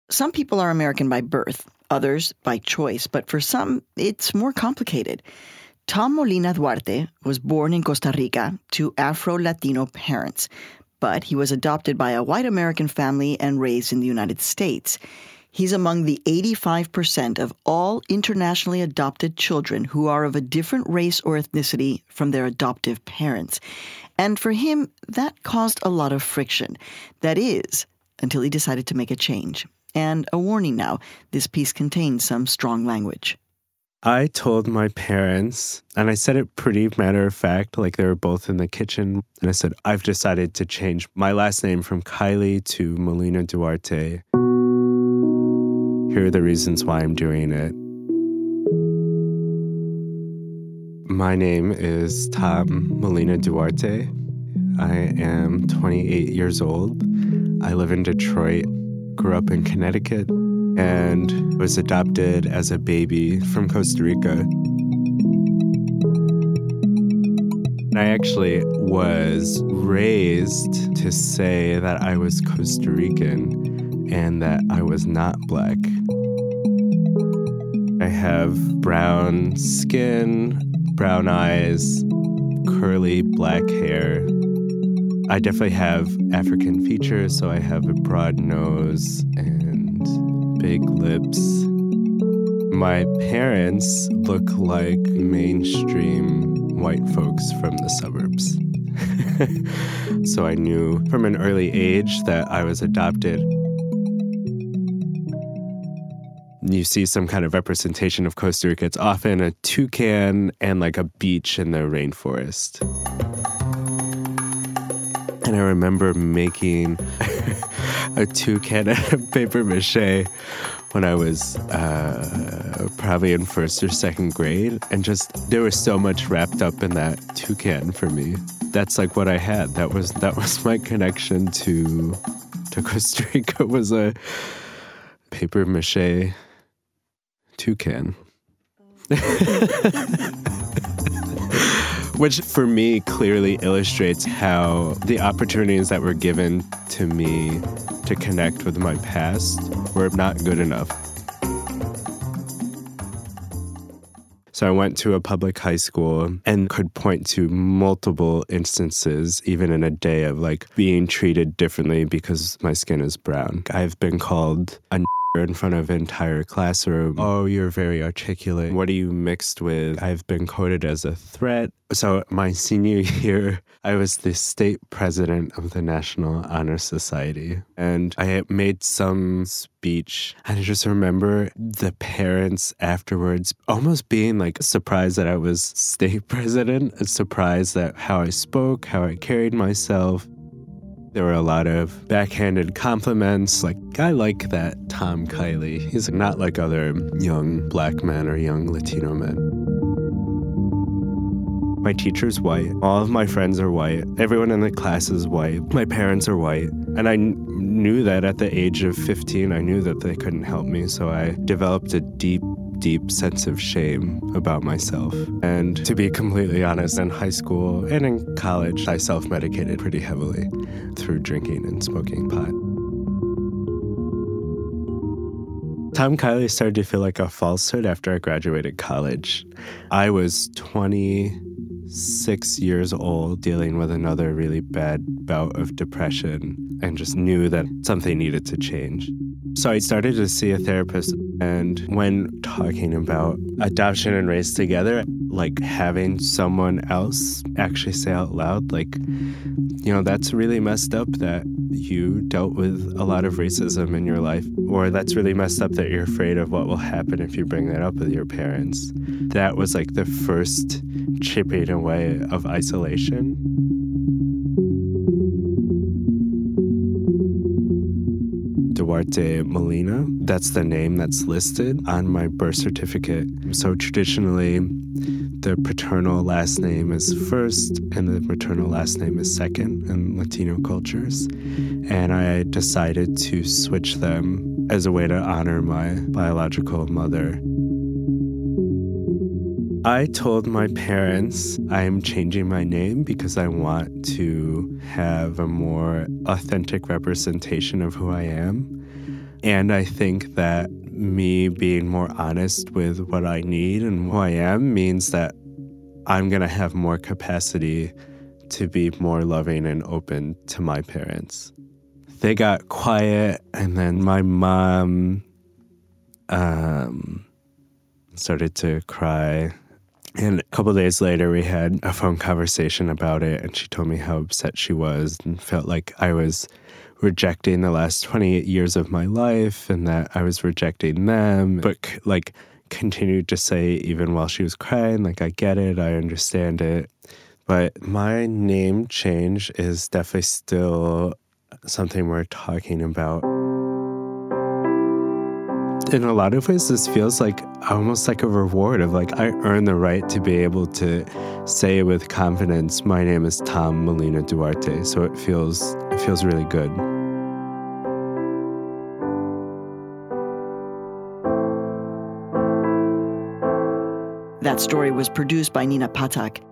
Some people are American by birth, others by choice, but for some, it's more complicated. Tom Molina Duarte was born in Costa Rica to Afro-Latino parents, but he was adopted by a white American family and raised in the United States. He's among the 85% of all internationally adopted children who are of a different race or ethnicity from their adoptive parents. And for him, that caused a lot of friction. That is, until he decided to make a change. And a warning now, this piece contains some strong language. I told my parents, and I said it pretty matter of fact, like they were both in the kitchen, and I said, I've decided to change my last name from Kiley to Molina Duarte. Here are the reasons why I'm doing it. My name is Tom Molina Duarte. I am 28 years old. I live in Detroit, grew up in Connecticut, and was adopted as a baby from Costa Rica. I actually was raised to say that I was Costa Rican and that I was not Black. I have brown skin, brown eyes, curly black hair. I definitely have African features, so I have a broad nose and big lips. My parents look like mainstream white folks from the suburbs. So I knew from an early age that I was adopted. You see some kind of representation of Costa Rica. It's often a toucan and like a beach in the rainforest. And I remember making a toucan out of paper mache when I was probably in first or second grade. And just, there was so much wrapped up in that toucan for me. That's like what I had. That was my connection to Costa Rica, was a paper mache toucan. Which for me clearly illustrates how the opportunities that were given to me to connect with my past were not good enough. So I went to a public high school and could point to multiple instances, even in a day, of like being treated differently because my skin is brown. I've been called a in front of an entire classroom. Oh, you're very articulate. What are you mixed with? I've been coded as a threat. So my senior year, I was the state president of the National Honor Society. And I had made some speech. And I just remember the parents afterwards almost being like surprised that I was state president, surprised at how I spoke, how I carried myself. There were a lot of backhanded compliments, like, I like that Tom Kiley. He's not like other young Black men or young Latino men. My teacher's white. All of my friends are white. Everyone in the class is white. My parents are white. And I knew that at the age of 15, I knew that they couldn't help me. So I developed a deep sense of shame about myself. And to be completely honest, in high school and in college, I self-medicated pretty heavily through drinking and smoking pot. Tom Kiley started to feel like a falsehood after I graduated college. I was 26 years old, dealing with another really bad bout of depression, and just knew that something needed to change. So I started to see a therapist, and when talking about adoption and race together, like having someone else actually say out loud, like, you know, that's really messed up that you dealt with a lot of racism in your life, or that's really messed up that you're afraid of what will happen if you bring that up with your parents. That was like the first chipping away of isolation. Duarte Molina, that's the name that's listed on my birth certificate. So traditionally, the paternal last name is first and the maternal last name is second in Latino cultures. And I decided to switch them as a way to honor my biological mother. I told my parents I am changing my name because I want to have a more authentic representation of who I am. And I think that me being more honest with what I need and who I am means that I'm going to have more capacity to be more loving and open to my parents. They got quiet, and then my mom started to cry. And a couple of days later, we had a phone conversation about it, and she told me how upset she was and felt like I was rejecting the last 28 years of my life and that I was rejecting them, but like continued to say, even while she was crying, like, I get it, I understand it. But my name change is definitely still something we're talking about. In a lot of ways, this feels like almost like a reward of like, I earned the right to be able to say with confidence, my name is Tom Molina Duarte. So it feels really good. That story was produced by Nina Patak.